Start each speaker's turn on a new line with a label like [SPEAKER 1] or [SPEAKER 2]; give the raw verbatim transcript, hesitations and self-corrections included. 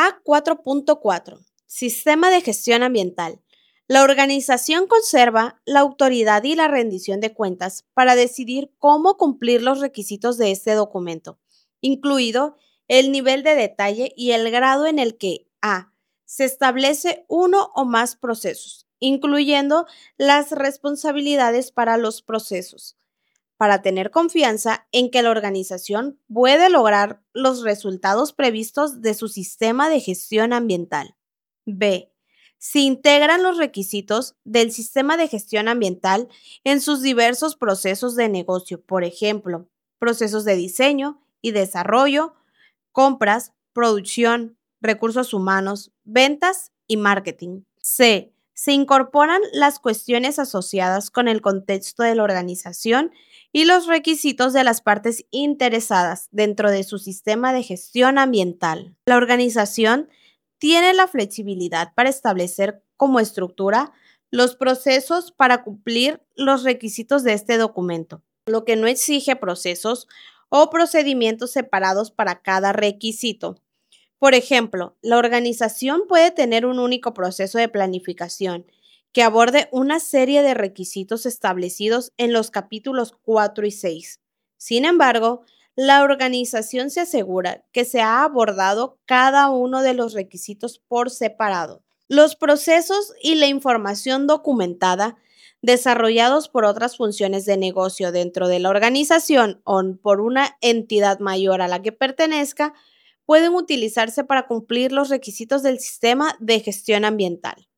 [SPEAKER 1] A cuatro punto cuatro. Sistema de gestión ambiental. La organización conserva la autoridad y la rendición de cuentas para decidir cómo cumplir los requisitos de este documento, incluido el nivel de detalle y el grado en el que A. Se establece uno o más procesos, incluyendo las responsabilidades para los procesos, para tener confianza en que la organización puede lograr los resultados previstos de su sistema de gestión ambiental. B. Se integran los requisitos del sistema de gestión ambiental en sus diversos procesos de negocio, por ejemplo, procesos de diseño y desarrollo, compras, producción, recursos humanos, ventas y marketing. C. Se incorporan las cuestiones asociadas con el contexto de la organización y los requisitos de las partes interesadas dentro de su sistema de gestión ambiental. La organización tiene la flexibilidad para establecer como estructura los procesos para cumplir los requisitos de este documento, lo que no exige procesos o procedimientos separados para cada requisito. Por ejemplo, la organización puede tener un único proceso de planificación que aborde una serie de requisitos establecidos en los capítulos cuatro y seis. Sin embargo, la organización se asegura que se ha abordado cada uno de los requisitos por separado. Los procesos y la información documentada desarrollados por otras funciones de negocio dentro de la organización o por una entidad mayor a la que pertenezca pueden utilizarse para cumplir los requisitos del sistema de gestión ambiental.